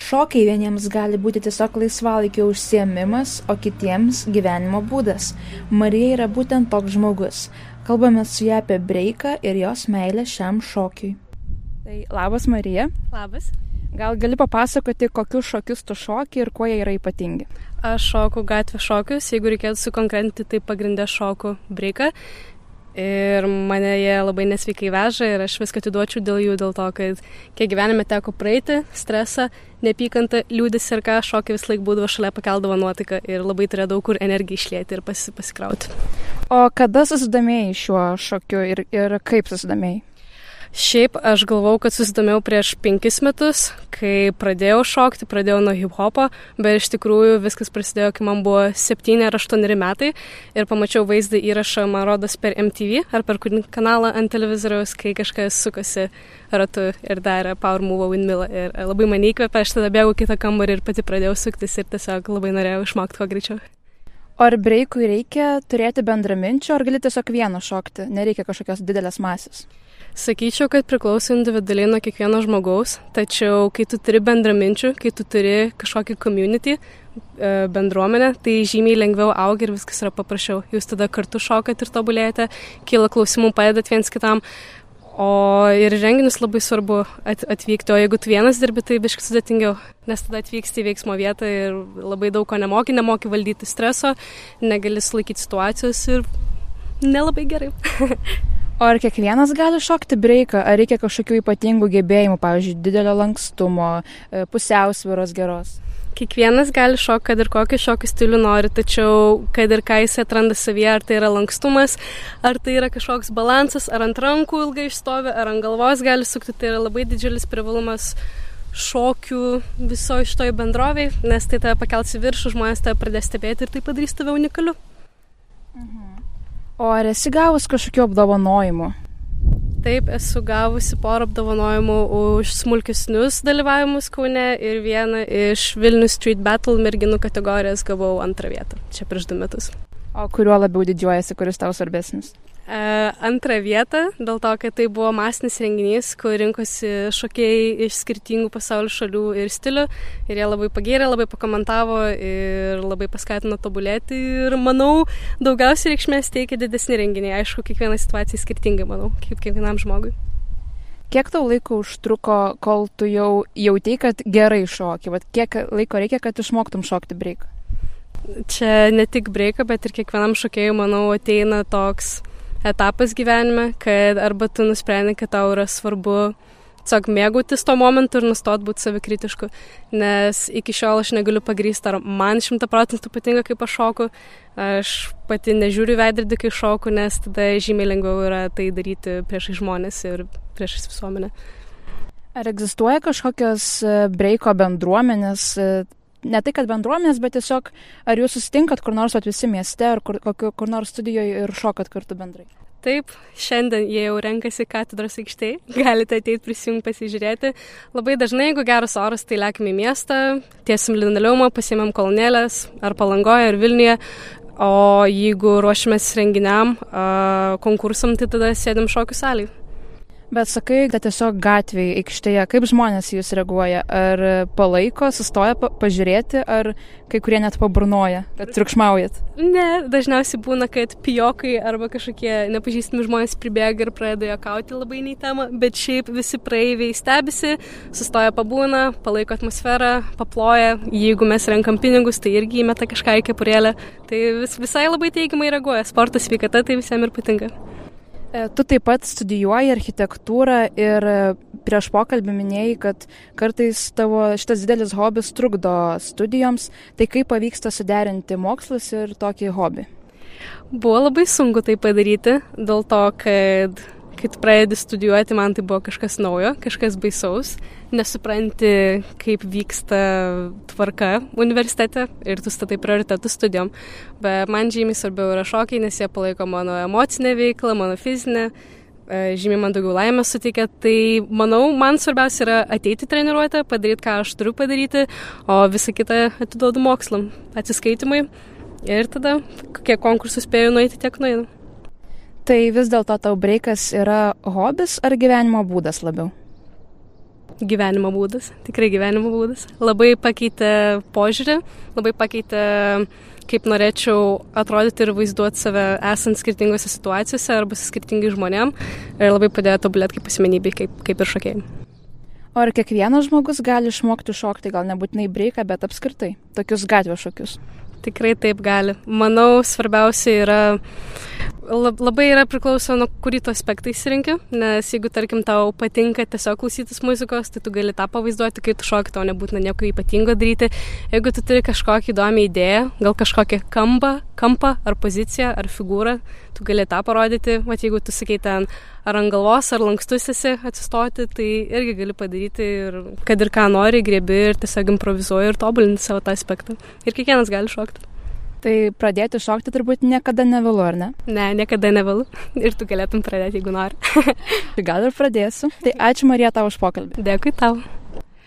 Šokiai vieniems gali būti tiesiog laisvalaikio užsiėmimas, o kitiems gyvenimo būdas. Marija yra būtent toks žmogus. Kalbame su ja apie breiką ir jos meilę šiam šokiui. Tai labas, Marija. Labas. Gal gali papasakoti, kokius šokius tu šoki ir kuo jie yra ypatingi? Aš šoku gatvės šokius, jeigu reikėtų sukonkretinti, tai pagrindė šoku breiką. Ir mane jie labai nesveikai veža ir aš viską atiduočiau dėl jų, dėl to, kad kiek gyvenime teko praeiti, stresą, neapykantą, liūdesį ir ką, šokiai vis laik būdavo šalia, pakeldavo nuotaiką ir labai turėjo daug kur energiją išlieti ir pasikrauti. O kada susidomėjai šiuo šokiu ir kaip susidomėjai? Šiaip aš galvau, kad susidomėjau prieš 5 metus, kai pradėjau šokti, pradėjau nuo hip-hopo, bet iš tikrųjų viskas prasidėjo, kai man buvo 7 ar 8 metai ir pamačiau vaizdą įrašą, man rodos, per MTV ar per kanalą ant televizoriaus, kai kažkas sukasi ratu ir darė Power Move Windmill ir labai mane įkvėpė, aš tada bėgau kitą kambarį ir pati pradėjau suktis ir tiesiog labai norėjau išmokti kuo greičiau. Ar breikui reikia turėti bendraminčių, ar gali tiesiog vieną šokti, nereikia kažkokios didelės masės? Sakyčiau, kad priklauso individualiai nuo kiekvieno žmogaus, tačiau kai tu turi bendraminčių, kai tu turi kažkokį community, bendruomenę, tai žymiai lengviau auga ir viskas yra paprasčiau. Jūs tada kartu šokat ir tobulėjate, kyla klausimų, padedat viens kitam, o ir renginius labai svarbu atvykti, o jeigu tu vienas dirbi, tai biškai sudėtingiau, nes tada atvyksti į veiksmo vietą ir labai daug ko nemoki valdyti streso, negali sulaikyti situacijos ir nelabai gerai. O ar kiekvienas gali šokti breiką, ar reikia kažkokių ypatingų gebėjimų, pavyzdžiui, didelio lankstumo, pusiausvyros geros? Kiekvienas gali šokti, kad ir kokį šokį stilių nori, tačiau kad ir ką jis atranda savyje, ar tai yra lankstumas, ar tai yra kažkoks balansas, ar ant rankų ilgai išstovi, ar ant galvos gali sukti, tai yra labai didžiulis privalumas šokių visoje šitoj bendroviai, nes tai tave pakels į viršų, žmonės tave pradės stebėti ir tai padarys tave unikaliu. O ar esi gavus kažkokių apdovanojimų? Taip, esu gavusi porą apdovanojimų už smulkesnius dalyvavimus Kaune ir vieną iš Vilnius Street Battle merginų kategorijos gavau 2 vietą, čia prieš 2 metus. O kuriuo labiau didžiuojasi, kuris tau svarbesnis? 2 vietą, dėl to, kad tai buvo masinis renginys, kur rinkosi šokėjai iš skirtingų pasaulio šalių ir stilių ir jie labai pagyrė, labai pakomentavo ir labai paskatino tobulėti ir manau, daugiausiai reikšmės teikia didesni renginiai, aišku, kiekviena situacija skirtingai, manau, kaip kiekvienam žmogui. Kiek tau laiko užtruko, kol tu jau jautei, kad gerai šoki? Kiek laiko reikia, kad išmoktum šokti breiką? Čia ne tik breiką, bet ir kiekvienam šokėjui, manau, ateina toks etapas gyvenime, kad arba tu nusprendi, kad tau yra svarbu tiesiog mėgautis to momentu ir nustot būti savikritišku, nes iki šiol aš negaliu pagrįsti, ar man 100% patinka, kaip aš šoku, aš pati nežiūriu veidrodį, kai šoku, nes tada žymiai lengviau yra tai daryti priešais žmonės ir priešais visuomenę. Ar egzistuoja kažkokios breiko bendruomenės, ne tai, kad bendruomenės, bet tiesiog ar jūs susitinkat kur nors visi mieste ar kur nors studijoje ir šokat kartu bendrai? Taip, šiandien jie jau renkasi katedros aikštėje, galite ateiti prisijungti pasižiūrėti. Labai dažnai, jeigu geras oras, tai lekiam į miestą, tiesim linoleumą, pasiėmėm kolonėlės ar Palangoje ar Vilniuje, o jeigu ruošimės renginiam, konkursam, tai tada sėdim šokių salėje. Bet sakai, kad tiesiog gatvėje, aikštėje, kaip žmonės jūs reaguoja? Ar palaiko, sustoja pažiūrėti, ar kai kurie net paburnoja, kad triukšmaujat? Ne, dažniausiai būna, kad pijokai arba kažkokie nepažįstami žmonės pribėga ir pradeda juokauti labai nei temą, bet šiaip visi praeiviai stebisi, sustoja pabūna, palaiko atmosferą, paploja, jeigu mes renkam pinigus, tai irgi įmeta kažką į kepurėlę, tai visai labai teigiamai reaguoja, sportas, sveikata, tai visiems ir patinka. Tu taip pat studijuoji architektūrą ir prieš pokalbį minėjai, kad kartais tavo šitas didelis hobis trukdo studijoms, tai kaip pavyksta suderinti mokslus ir tokį hobį? Buvo labai sunku tai padaryti, dėl to, kad kai tu pradedi studijuoti, man tai buvo kažkas naujo, kažkas baisaus, nesupranti, kaip vyksta tvarka universitete ir tu statai prioritetus studijom. Bet man žymiai svarbiau yra šokiai, nes jie palaiko mano emocinę veiklą, mano fizinę, žymiai man daugiau laimės suteikia. Tai manau, man svarbiausia yra ateiti treniruotę, padaryti, ką aš turiu padaryti, o visą kitą atiduodu mokslam, atsiskaitimai ir tada, kiek konkursų spėjau nueiti, tiek nueinu. Tai vis dėlto tau breikas yra hobis ar gyvenimo būdas labiau? Gyvenimo būdas, tikrai gyvenimo būdas. Labai pakeitė požiūrį, labai pakeitė, kaip norėčiau atrodyti ir vaizduoti save esant skirtingose situacijose arba su skirtingai žmonėm. Ir labai padėjo tobulėti kaip asmenybei, kaip ir šokėjai. O ar kiekvienas žmogus gali išmokti šokti, gal nebūtinai breiką, bet apskritai, tokius gatvės šokius? Tikrai taip gali. Manau, svarbiausia yra, labai yra priklauso nuo kurį tu aspektą įsirinki, nes jeigu, tarkim, tau patinka tiesiog klausytis muzikos, tai tu gali tą pavaizduoti, kai tu šoki, tau nebūtina nieko ypatingo daryti. Jeigu tu turi kažkokią įdomią idėją, gal kažkokią kampą ar poziciją ar figūrą, tu gali tą parodyti. Vat jeigu tu sakai ten ar ant galvos, ar lankstus esi atsistoti, tai irgi gali padaryti ir kad ir ką nori, griebi ir tiesiog improvizuoji ir tobulinti savo tą aspektą. Ir kiekvienas gali šokti. Tai pradėti šokti turbūt niekada nevėlu, ar ne? Ne, niekada nevėlu. Ir tu galėtum pradėti, jeigu nori. Tai gal ir pradėsiu. Tai ačiū, Marija, tau už pokalbį. Dėkui tau.